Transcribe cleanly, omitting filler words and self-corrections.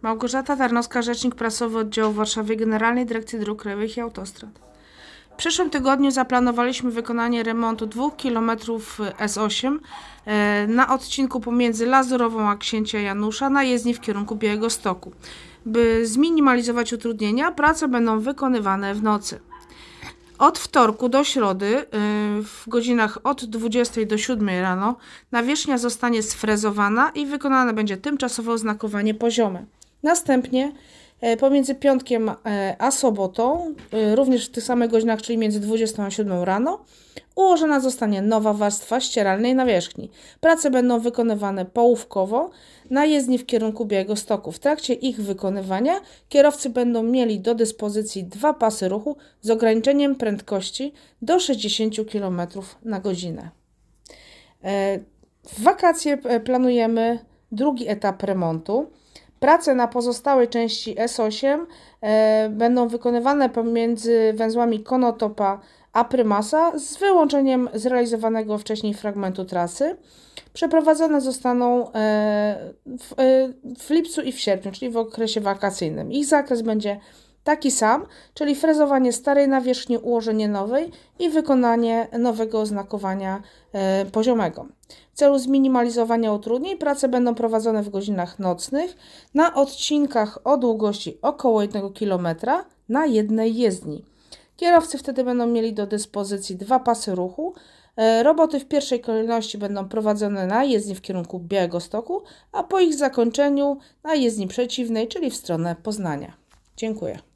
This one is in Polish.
Małgorzata Tarnowska, rzecznik prasowy oddziału w Warszawie Generalnej Dyrekcji Dróg Krajowych i Autostrad. W przyszłym tygodniu zaplanowaliśmy wykonanie remontu 2 km S8 na odcinku pomiędzy Lazurową a Księcia Janusza na jezdni w kierunku Białegostoku. By zminimalizować utrudnienia, prace będą wykonywane w nocy. Od wtorku do środy w godzinach od 20 do 7 rano nawierzchnia zostanie sfrezowana i wykonane będzie tymczasowe oznakowanie poziome. Następnie pomiędzy piątkiem a sobotą, również w tych samych godzinach, czyli między 20 a 7 rano, ułożona zostanie nowa warstwa ścieralnej nawierzchni. Prace będą wykonywane połówkowo na jezdni w kierunku Białegostoku. W trakcie ich wykonywania kierowcy będą mieli do dyspozycji 2 pasy ruchu z ograniczeniem prędkości do 60 km na godzinę. W wakacje planujemy drugi etap remontu. Prace na pozostałej części S8 będą wykonywane pomiędzy węzłami Konotopa a Prymasa z wyłączeniem zrealizowanego wcześniej fragmentu trasy. Przeprowadzone zostaną w lipcu i w sierpniu, czyli w okresie wakacyjnym. Ich zakres będzie taki sam, czyli frezowanie starej nawierzchni, ułożenie nowej i wykonanie nowego oznakowania poziomego. W celu zminimalizowania utrudnień prace będą prowadzone w godzinach nocnych na odcinkach o długości około 1 km na jednej jezdni. Kierowcy wtedy będą mieli do dyspozycji 2 pasy ruchu. Roboty w pierwszej kolejności będą prowadzone na jezdni w kierunku Białegostoku, a po ich zakończeniu na jezdni przeciwnej, czyli w stronę Poznania. Dziękuję.